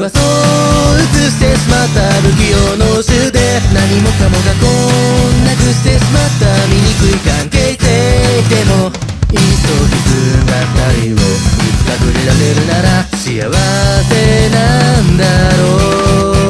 はそう映してしまった不器用の手で何もかもがこんなくしてしまった醜い関係性でもいっそ歪んだ二人をいつか触れられるなら幸せなんだろう。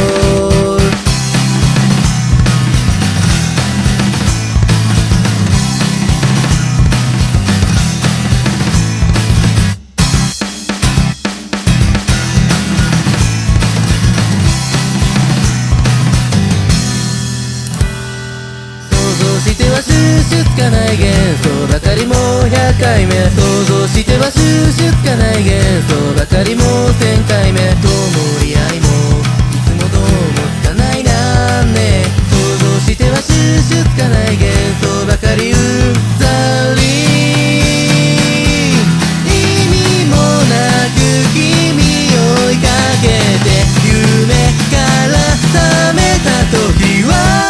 しては収集つかない幻想ばかりも100回目想像しては収集つかない幻想ばかりも1000回目ともり合いもいつもどうもつかないなんね想像しては収集つかない幻想ばかりうんざり意味もなく君を追いかけて夢から覚めた時は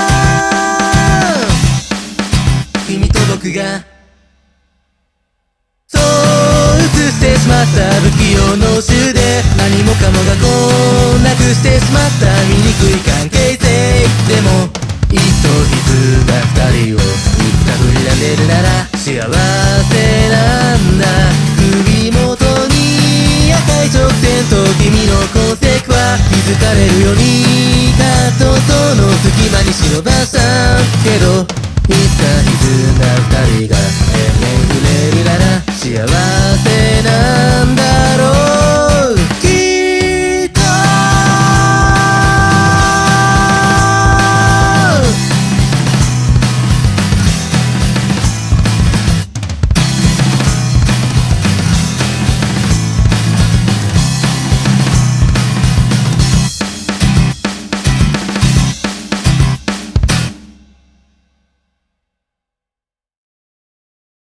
君と僕がそう映してしまった不器用の手で何もかもがこんなくしてしまった醜い関係性でもいっそ歪んだ二人をいつか触れられるなら幸せなんだ。首元に赤い直線と君の痕跡は気づかれるようにカットその隙間に忍ばしたけどいつか歪んだ